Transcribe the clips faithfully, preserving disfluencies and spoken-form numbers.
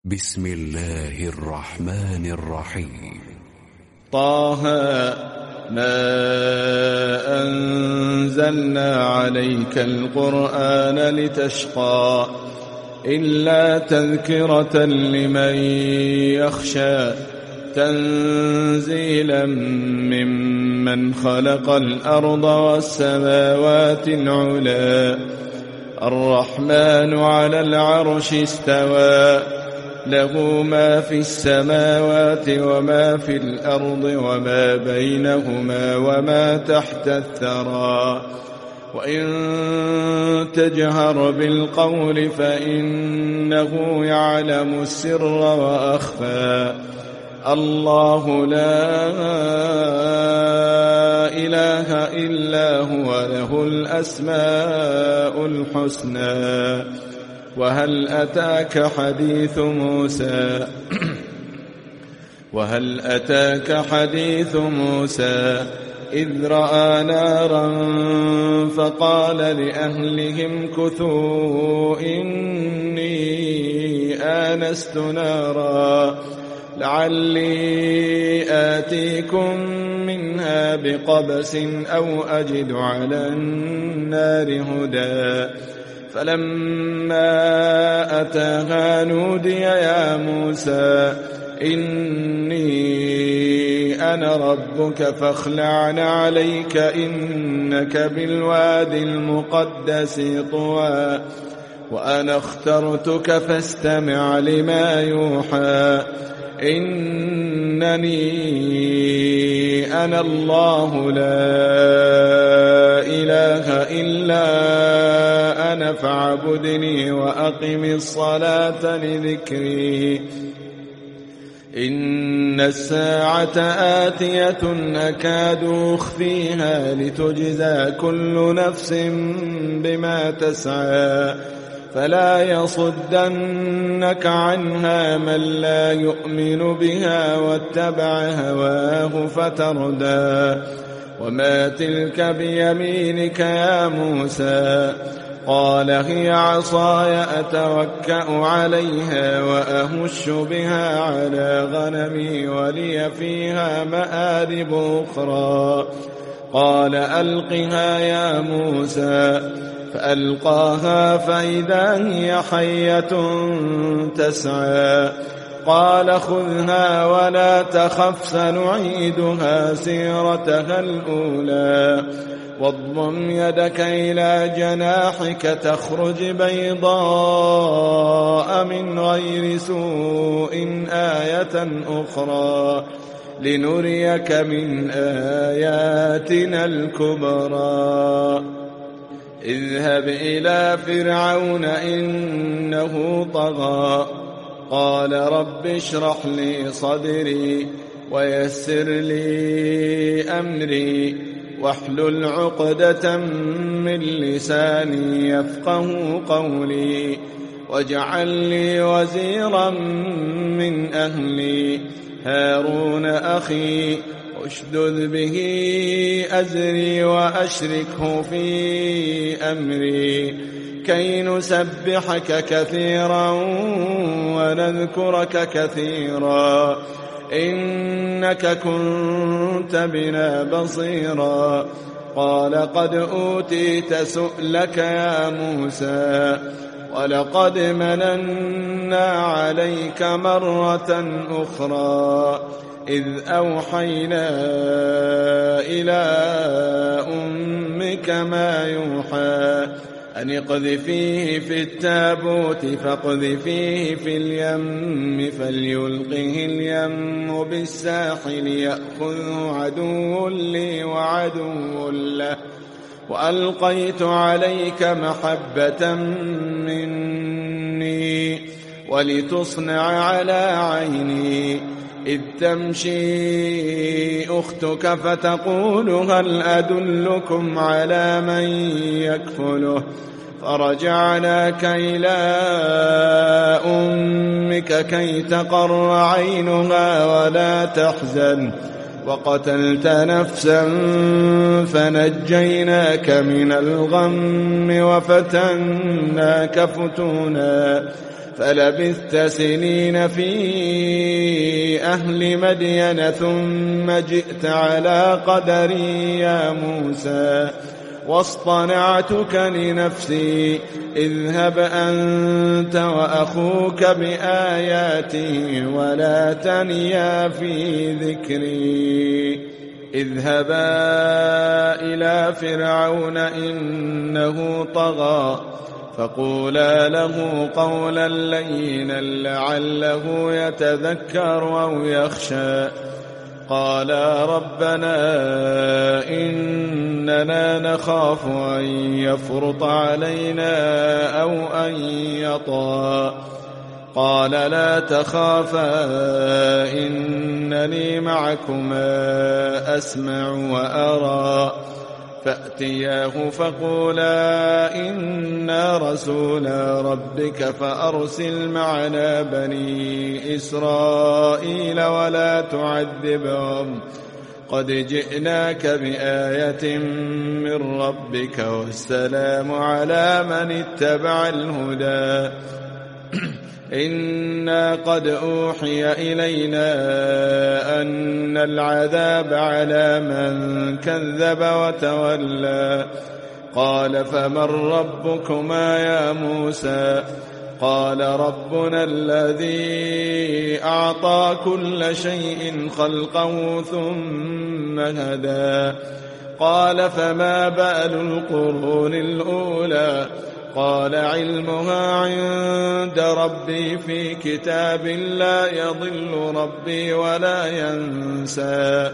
بسم الله الرحمن الرحيم. طه ما أنزلنا عليك القرآن لتشقى إلا تذكرة لمن يخشى تنزيلا ممن خلق الأرض والسماوات العلى الرحمن على العرش استوى له ما في السماوات وما في الأرض وما بينهما وما تحت الثرى وإن تجهر بالقول فإنه يعلم السر وأخفى الله لا إله إلا هو له الأسماء الحسنى. وهل أتاك حديث موسى وهل أتاك حديث موسى إذ رأى نارا فقال لأهلهم كثوا إني آنست نارا لعلي آتيكم منها بقبس أو أجد على النار هدى فلما أتاها نودي يا موسى إني أنا ربك فاخلع عليك إنك بالوادي المقدس طوى وأنا اخترتك فاستمع لما يوحى إنني أنا الله لا إله إلا أنا فاعبدني وأقم الصلاة لذكري إن الساعة آتية أكاد أخفيها لتجزى كل نفس بما تسعى فلا يصدنك عنها من لا يؤمن بها واتبع هواه فتردى وما تلك بيمينك يا موسى قال هي عصاي أتوكأ عليها وأهش بها على غنمي ولي فيها مآرب أخرى قال ألقها يا موسى فألقاها فإذا هي حية تسعى قال خذها ولا تخف سنعيدها سيرتها الأولى واضم يدك إلى جناحك تخرج بيضاء من غير سوء آية أخرى لنريك من آياتنا الكبرى اذهب إلى فرعون إنه طغى قال رب اشرح لي صدري ويسر لي أمري واحلل عقدة من لساني يفقه قولي واجعل لي وزيرا من أهلي هارون أخي اشدد به أزري وأشركه في أمري كي نسبحك كثيرا ونذكرك كثيرا إنك كنت بنا بصيرا قال قد أوتيت سؤلك يا موسى ولقد مننا عليك مرة أخرى إذ أوحينا إلى أمك ما يوحى أن اقذفيه في التابوت فاقذفيه في اليم فليلقه اليم بالساحل يأخذه عدو لي وعدو له وألقيت عليك محبة مني ولتصنع على عيني إذ تمشي أختك فتقول هل أدلكم على من يكفله فرجعناك إلى أمك كي تقر عينها ولا تحزن وقتلت نفسا فنجيناك من الغم وفتناك فتونا فلبثت سنين في أهل مدين ثم جئت على قدري يا موسى واصطنعتك لنفسي اذهب أنت وأخوك بآياتي ولا تنيا في ذكري اذهبا إلى فرعون إنه طغى فقولا له قولا لينا لعله يتذكر أو يخشى قالا ربنا إننا نخاف أن يفرط علينا أو أن يطغى قال لا تخافا إنني معكما أسمع وأرى فأتياه فقولا إنا رسولا ربك فأرسل معنا بني إسرائيل ولا تعذبهم قد جئناك بآية من ربك والسلام على من اتبع الهدى إنا قد أوحي إلينا أن العذاب على من كذب وتولى قال فمن ربكما يا موسى قال ربنا الذي أعطى كل شيء خلقه ثم هدى قال فما بال القرون الأولى قال علمها عند ربي في كتاب لا يضل ربي ولا ينسى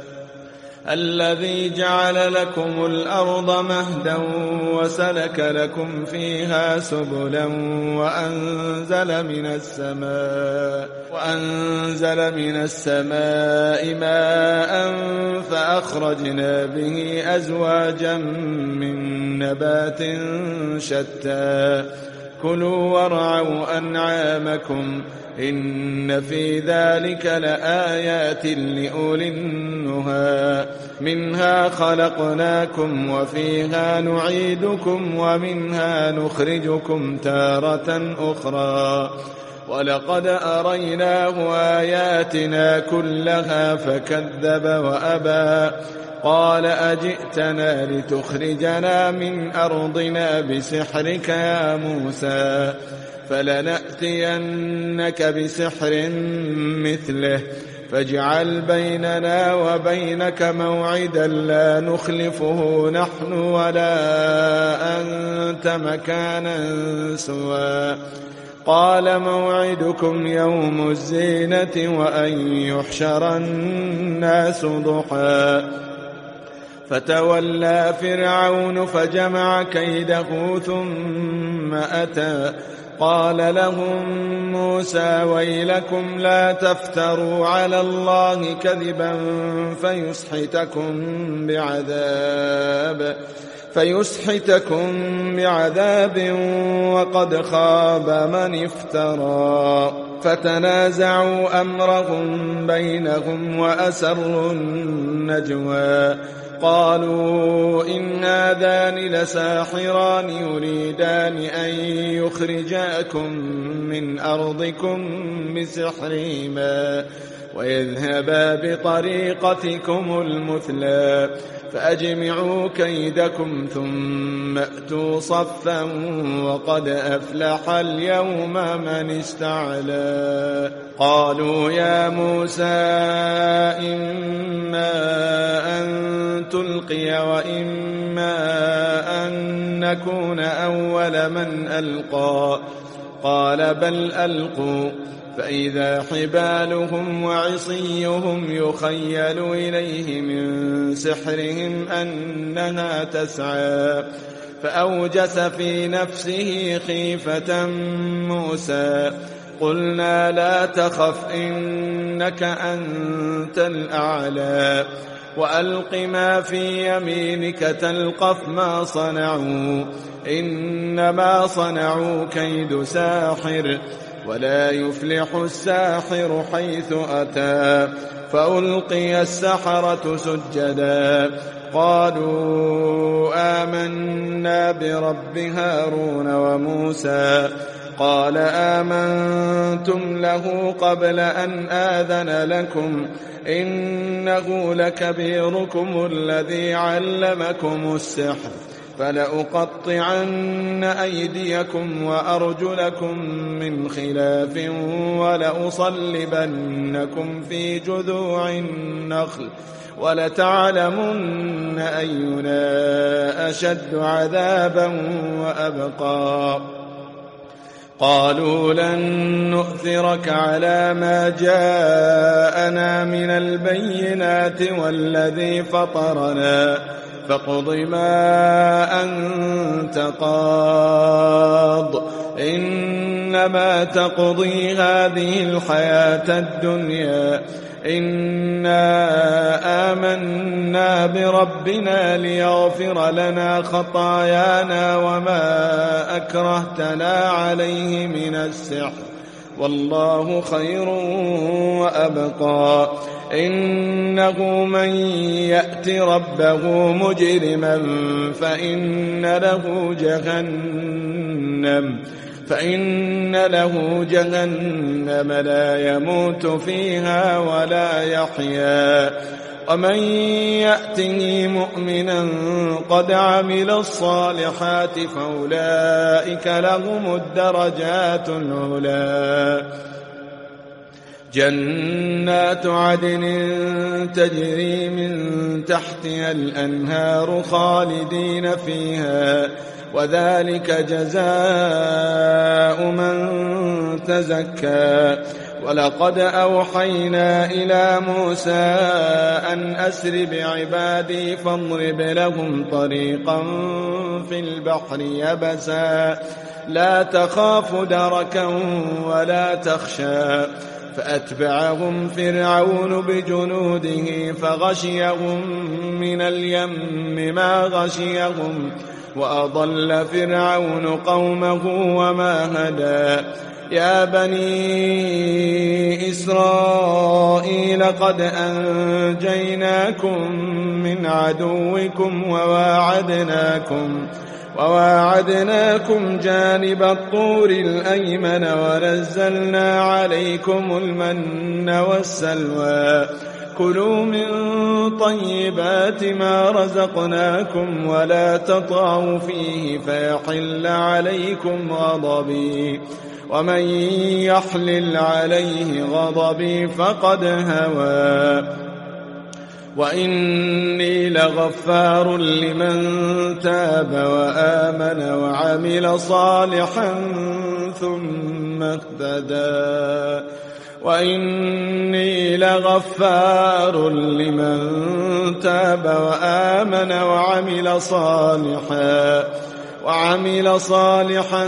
الذي جعل لكم الأرض مهدا وسلك لكم فيها سبلا وأنزل من السماء وأنزل من السماء ماء فأخرجنا به أزواجا من نبات شتى كلوا وارعوا أنعامكم إن في ذلك لآيات لأولي النهى منها خلقناكم وفيها نعيدكم ومنها نخرجكم تارة أخرى ولقد أريناه آياتنا كلها فكذب وأبى قال أجئتنا لتخرجنا من أرضنا بسحرك يا موسى فلنأتينك بسحر مثله فاجعل بيننا وبينك موعدا لا نخلفه نحن ولا أنت مكانا سوى قال موعدكم يوم الزينة وأن يحشر الناس ضحى فتولى فرعون فجمع كيده ثم أتى قال لهم موسى ويلكم لا تفتروا على الله كذبا فيسحتكم بعذاب فيسحتكم بعذاب وقد خاب من افترى فتنازعوا أمرهم بينهم وأسروا النجوى قالوا إن هذان لساحران يريدان أن يخرجاكم من أرضكم بسحرهما ويذهبا بطريقتكم المثلى فأجمعوا كيدكم ثم أتوا صفا وقد أفلح اليوم من استعلى قالوا يا موسى إما أن تلقي وإما أن نكون أول من ألقى قال بل ألقوا فإذا حبالهم وعصيهم يخيل إليه من سحرهم أنها تسعى فأوجس في نفسه خيفة موسى قلنا لا تخف إنك أنت الأعلى وألق ما في يمينك تلقف ما صنعوا إنما صنعوا كيد ساحر ولا يفلح الساحر حيث أتى فألقي السحرة سجدا قالوا آمنا برب هارون وموسى قال آمنتم له قبل أن آذن لكم إنه لكبيركم الذي علمكم السحر فلأقطعن أيديكم وأرجلكم من خلاف ولأصلبنكم في جذوع النخل ولتعلمن أينا أشد عذابا وأبقى قالوا لن نؤثرك على ما جاءنا من البينات والذي فطرنا فاقض ما أنت قاض إنما تقضي هذه الحياة الدنيا إنا آمنا بربنا ليغفر لنا خطايانا وما أكرهتنا عليه من السحر والله خير وأبقى إنه من يأت ربه مجرما فإن له جهنم فإن له جهنم لا يموت فيها ولا يحيا ومن يأته مؤمنا قد عمل الصالحات فأولئك لهم الدرجات العلى جنات عدن تجري من تحتها الأنهار خالدين فيها وذلك جزاء من تزكى ولقد أوحينا إلى موسى أن أسر بعبادي فاضرب لهم طريقا في البحر يبسا لا تخاف دركا ولا تخشى فأتبعهم فرعون بجنوده فغشيهم من اليم ما غشيهم وأضل فرعون قومه وما هدى يا بني إسرائيل قد أنجيناكم من عدوكم وواعدناكم وواعدناكم جانب الطور الأيمن ونزلنا عليكم المن والسلوى كلوا من طيبات ما رزقناكم ولا تطغوا فيه فيحل عليكم غضبي ومن يحلل عليه غضبي فقد هوى وإني لغفار لمن تاب وآمن وعمل صالحا ثم اهتدى وإني لغفار لمن تاب وآمن وعمل صالحا وعمل صالحا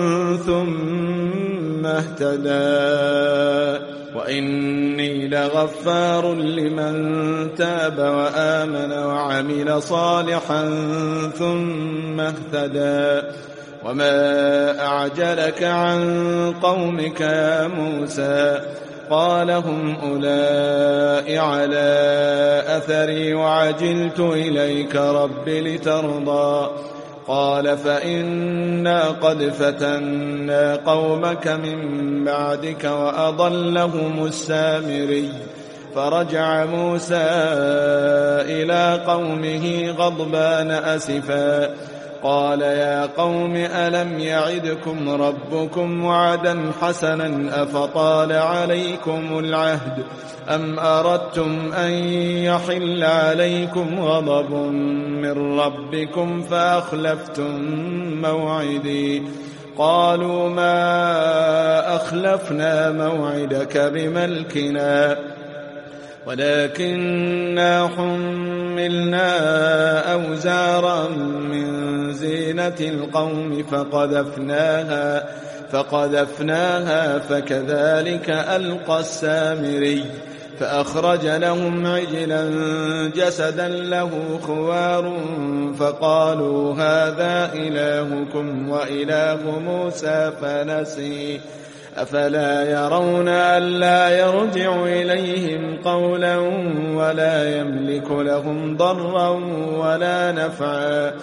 ثم اهتدى وإني لغفار لمن تاب وآمن وعمل صالحا ثم اهتدى وما أعجلك عن قومك يا موسى قال هم أولئك على أثري وعجلت إليك رب لترضى قال فإنا قد فتنا قومك من بعدك وأضلهم السامري فرجع موسى إلى قومه غضبان أسفا قال يا قوم ألم يعدكم ربكم وعدا حسنا أفطال عليكم العهد أم أردتم أن يحل عليكم غضب من ربكم فأخلفتم موعدي قالوا ما أخلفنا موعدك بملكنا ولكننا حملنا أوزارا من زينة القوم فقذفناها فقذفناها فكذلك ألقى السامري فأخرج لهم عجلا جسدا له خوار فقالوا هذا إلهكم وإله موسى فنسي أفلا يرون ألا يرجع إليهم قولا ولا يملك لهم ضرا ولا نفعا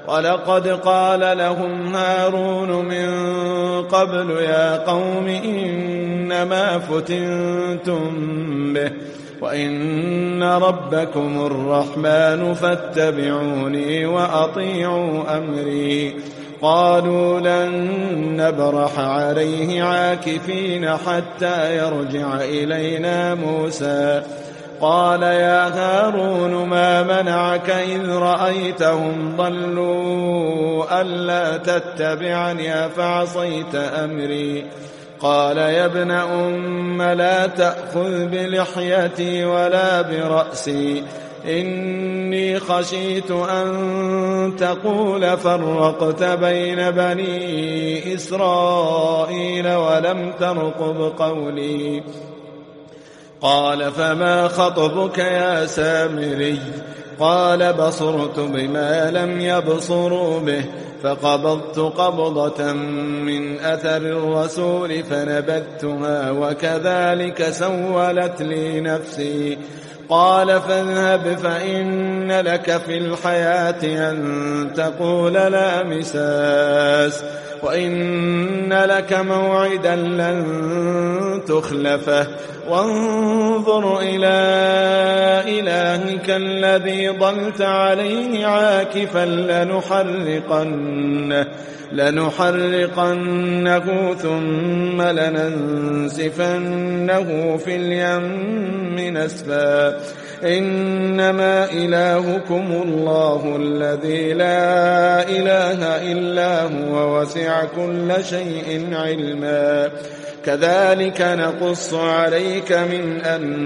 ولقد قال لهم هارون من قبل يا قوم إنما فتنتم به وإن ربكم الرحمن فاتبعوني وأطيعوا أمري قالوا لن نبرح عليه عاكفين حتى يرجع إلينا موسى قال يا هارون ما منعك إذ رأيتهم ضلوا ألا تتبعني أفعصيت أمري قال يا ابن أم لا تأخذ بلحيتي ولا برأسي إني خشيت أن تقول فرقت بين بني إسرائيل ولم ترقب قولي قال فما خطبك يا سامري قال بصرت بما لم يبصروا به فقبضت قبضة من أثر الرسول فنبذتها وكذلك سولت لي نفسي قال فاذهب فإن لك في الحياة أن تقول لا مساس وإن لك موعدا لن تخلفه وانظر إلى إلهك الذي ظلت عليه عاكفا لنحرقنه, لنحرقنه ثم لننسفنه في اليم نسفا إنما إلهكم الله الذي لا إله إلا هو وسع كل شيء علما كذلك نقص عليك من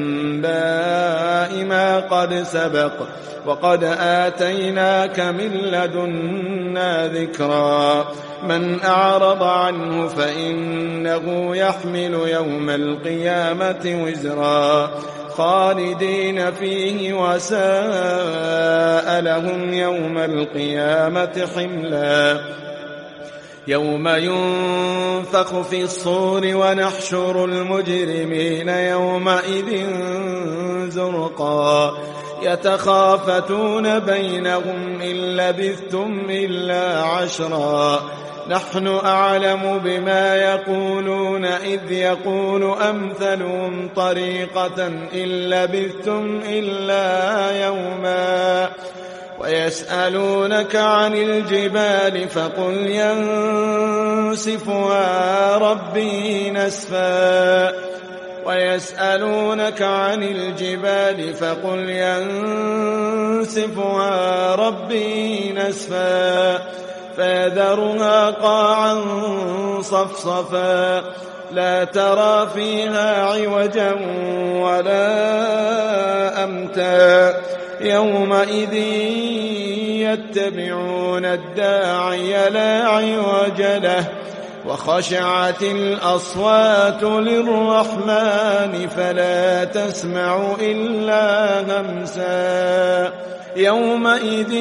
أنباء ما قد سبق وقد آتيناك من لدنا ذكرا من أعرض عنه فإنه يحمل يوم القيامة وزرا خالدين فيه وساء لهم يوم القيامة حملا يوم ينفخ في الصور ونحشر المجرمين يومئذ زرقا يتخافتون بينهم إن لبثتم إلا عشرا نحن أعلم بما يقولون إذ يقول أمثلهم طريقة إن لبثتم إلا يوما ويسألونك عن الجبال فقل ينسفها ربي نسفا ويسألونك عن الجبال فقل ينسفها ربي نسفا فيذرها قاعا صفصفا لا ترى فيها عوجا ولا أمتا يومئذ يتبعون الداعي لا عوج له وخشعت الأصوات للرحمن فلا تسمع إلا همسا يومئذ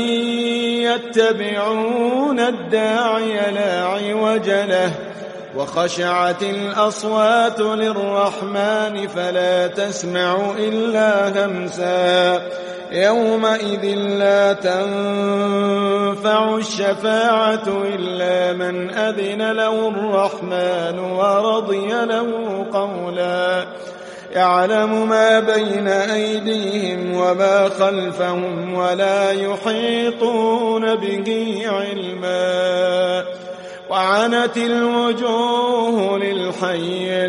يتبعون الداعي لا عوج له وخشعت الأصوات للرحمن فلا تسمع إلا همسا يومئذ لا تنفع الشفاعة إلا من أذن له الرحمن ورضي له قولا يعلم ما بين أيديهم وما خلفهم ولا يحيطون به علما وعنت الوجوه للحي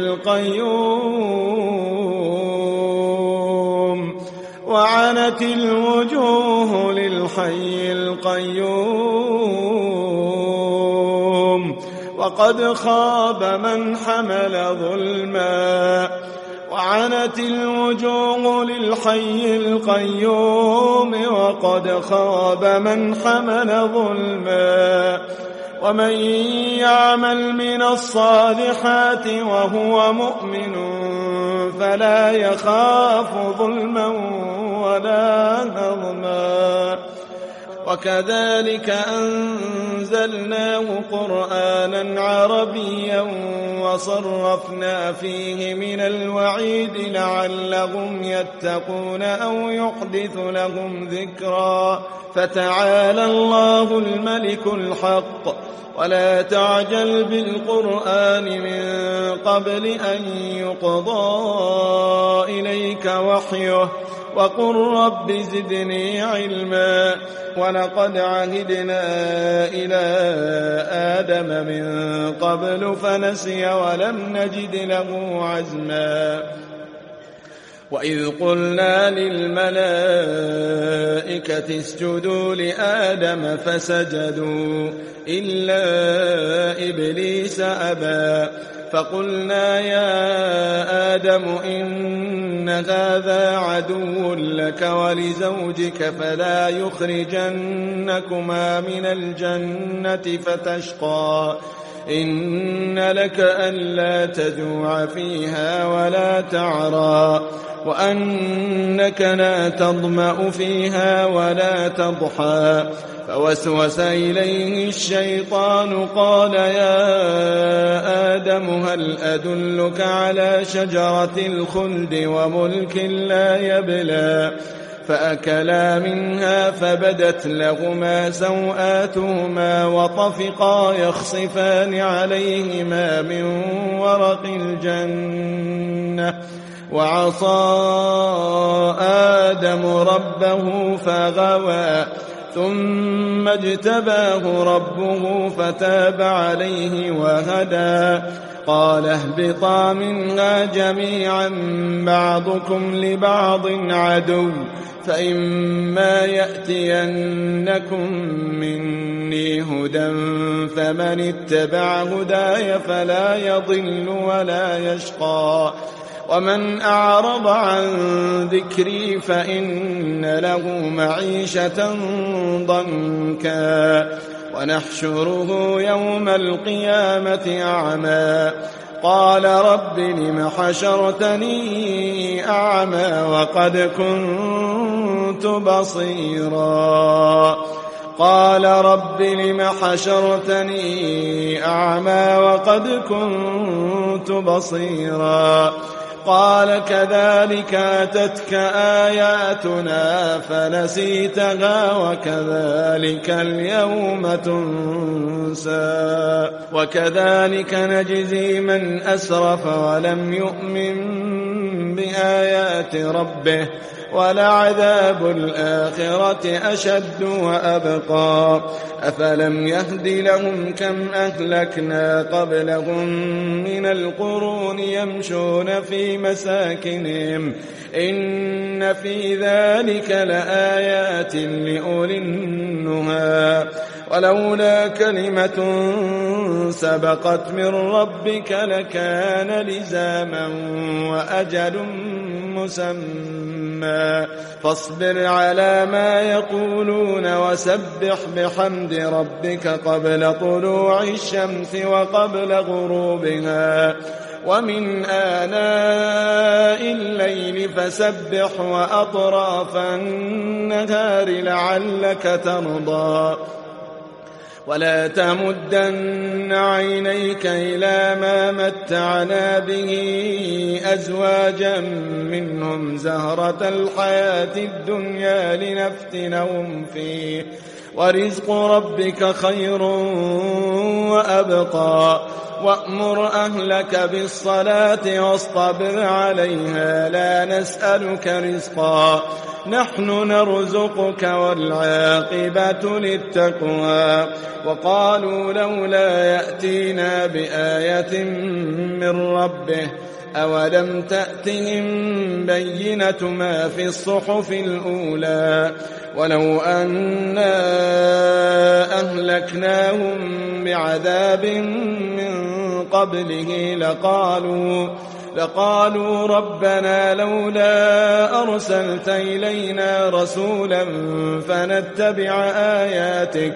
القيوم وعنت الوجوه للحي القيوم وقد خاب من حمل ظلما وعنت الوجوه للحي القيوم وقد خاب من حمل ظلما ومن يعمل من الصالحات وهو مؤمن فلا يخاف ظلما ولا هضما وكذلك أنزلناه قرآنا عربيا وصرفنا فيه من الوعيد لعلهم يتقون أو يحدث لهم ذكرا فتعالى الله الملك الحق ولا تعجل بالقرآن من قبل أن يقضى إليك وحيه وقل رب زدني علما ولقد عهدنا إلى آدم من قبل فنسي ولم نجد له عزما وإذ قلنا للملائكة اسجدوا لآدم فسجدوا إلا إبليس أبى فقلنا يا آدم إن هذا عدو لك ولزوجك فلا يخرجنكما من الجنة فتشقى إن لك ألا تجوع فيها ولا تعرى وأنك لا تظمأ فيها ولا تضحى فوسوس إليه الشيطان قال يا آدم هل أدلك على شجرة الخلد وملك لا يبلى فأكلا منها فبدت لهما سوآتهما وطفقا يخصفان عليهما من ورق الجنة وعصى آدم ربه فغوى ثم اجتباه ربه فتاب عليه وهدى قال اهبطا منها جميعا بعضكم لبعض عدو فإما يأتينكم مني هدى فمن اتبع هداي فلا يضل ولا يشقى ومن أعرض عن ذكري فإن له معيشة ضنكا ونحشره يوم القيامة أعمى قال رب لم حشرتني أعمى وقد كنت بصيرا قال رب لم حشرتني أعمى وقد كنت بصيرا قال كذلك أتتك آياتنا فنسيتها وكذلك اليوم تنسى وكذلك نجزي من أسرف ولم يؤمن بآيات ربه ولعذاب الآخرة أشد وأبقى أفلم يهد لهم كم أهلكنا قبلهم من القرون يمشون في مساكنهم إن في ذلك لآيات لأولي النهى ولولا كلمة سبقت من ربك لكان لزاما وأجل مسمى فاصبر على ما يقولون وسبح بحمد ربك قبل طلوع الشمس وقبل غروبها ومن آناء الليل فسبح وأطراف النهار لعلك ترضى ولا تمدن عينيك إلى ما متعنا به أزواجا منهم زهرة الحياة الدنيا لنفتنهم فيه ورزق ربك خير وأبقى وأمر أهلك بالصلاة واصطبر عليها لا نسألك رزقا نحن نرزقك والعاقبة للتقوى وقالوا لولا يأتينا بآية من ربه أولم تأتهم بينة ما في الصحف الأولى ولو أنا أهلكناهم بعذاب من قبله لقالوا لقالوا ربنا لولا أرسلت إلينا رسولا فنتبع آياتك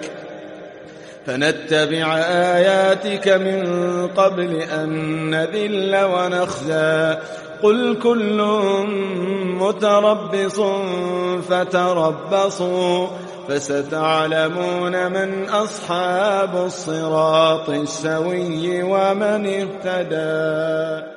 فنتبع آياتك من قبل أن نذل ونخزى قل كل متربص فتربصوا فستعلمون من أصحاب الصراط السوي ومن اهتدى.